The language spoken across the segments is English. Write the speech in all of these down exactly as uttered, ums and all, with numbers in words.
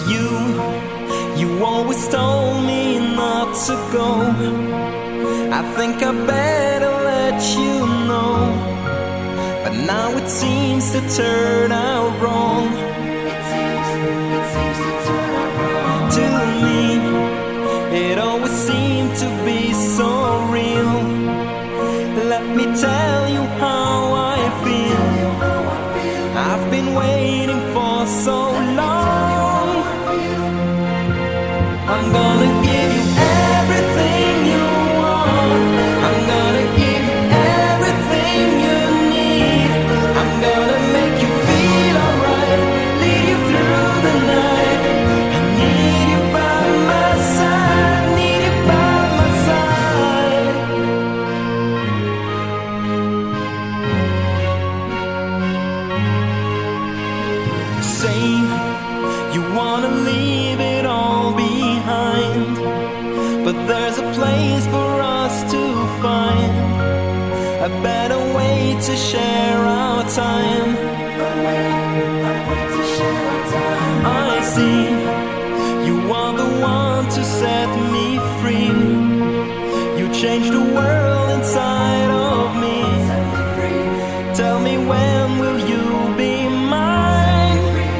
You, you always told me not to go. I think I better let you know, but now it seems to turn out wrong. It seems, it seems to turn out wrong. To me, it always seemed to be so real. Let me tell you how I feel. I've been waiting for so long. I'm gonna give you everything you want. I'm gonna give you everything you need. I'm gonna make you feel alright, lead you through the night. I need you by my side, need you by my side. Say you wanna leave it all behind, but there's a place for us to find a better way to share our time. I see you are the one to set me free. You changed the world inside of me. Tell me, when will you be mine?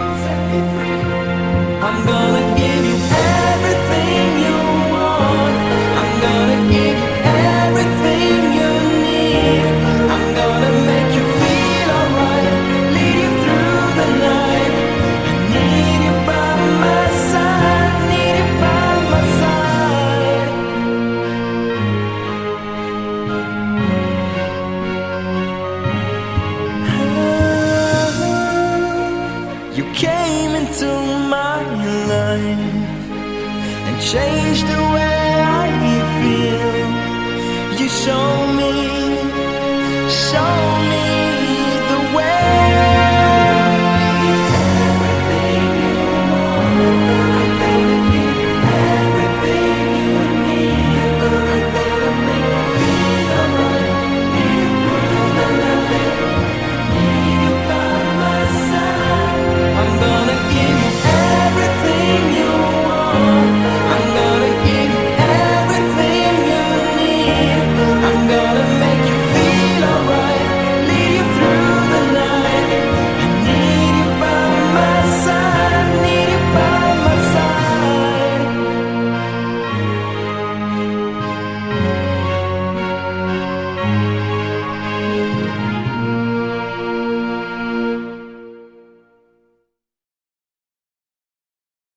I'm gonna give you everything you want. I'm gonna give you everything you need. I'm gonna make you feel alright, lead you through the night. I need you by my side, need you by my side. You came into my life and changed the way I feel. You show me, show me